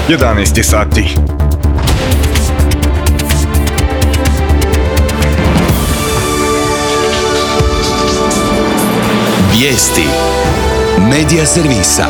11 je sati. Vijesti Medija servisa.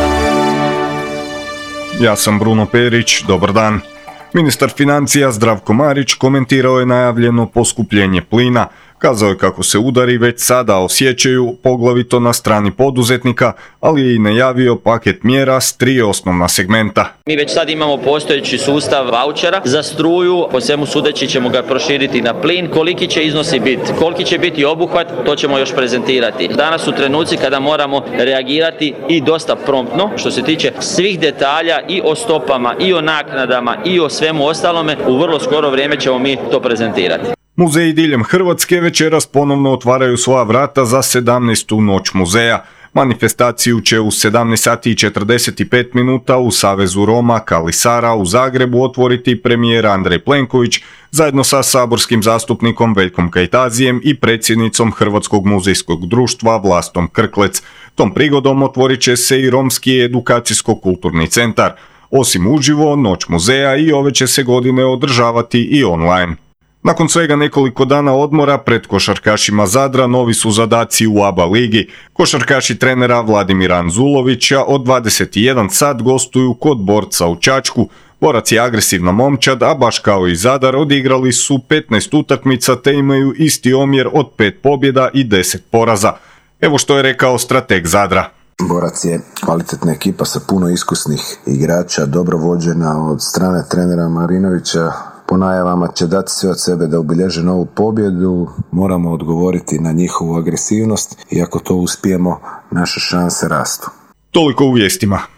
Ja sam Bruno Perić, dobar dan. Ministar financija Zdravko Marić komentirao je najavljeno poskupljenje plina. Kazao je kako se udari već sada osjećaju, poglavito na strani poduzetnika, ali je i najavio paket mjera s 3 osnovna segmenta. Mi već sad imamo postojeći sustav vaučera za struju, po svemu sudeći ćemo ga proširiti na plin. Koliki će iznosi biti, koliki će biti obuhvat, to ćemo još prezentirati. Danas su trenuci kada moramo reagirati i dosta promptno, što se tiče svih detalja i o stopama, i o naknadama, i o svemu ostalome. U vrlo skoro vrijeme ćemo mi to prezentirati. Muzeji diljem Hrvatske večeras ponovno otvaraju svoja vrata za 17. noć muzeja. Manifestaciju će u 17 sati i 45 minuta u Savezu Roma Kali Sara u Zagrebu otvoriti premijer Andrej Plenković zajedno sa saborskim zastupnikom Veljkom Kajtazijem i predsjednicom Hrvatskog muzejskog društva Vlastom Krklec. Tom prigodom otvorit će se i Romski edukacijsko-kulturni centar. Osim uživo, noć muzeja i ove će se godine održavati i online. Nakon svega nekoliko dana odmora pred košarkašima Zadra novi su zadaci u ABA ligi. Košarkaši trenera Vladimira Anzulovića od 21 sat gostuju kod Borca u Čačku. Borac je agresivna momčad, a baš kao i Zadar odigrali su 15 utakmica te imaju isti omjer od 5 pobjeda i 10 poraza. Evo što je rekao strateg Zadra. Borac je kvalitetna ekipa sa puno iskusnih igrača, dobro vođena od strane trenera Marinovića. Po najavama će dati sve od sebe da obilježe novu pobjedu, moramo odgovoriti na njihovu agresivnost i ako to uspijemo, naše šanse rastu. Toliko u vijestima.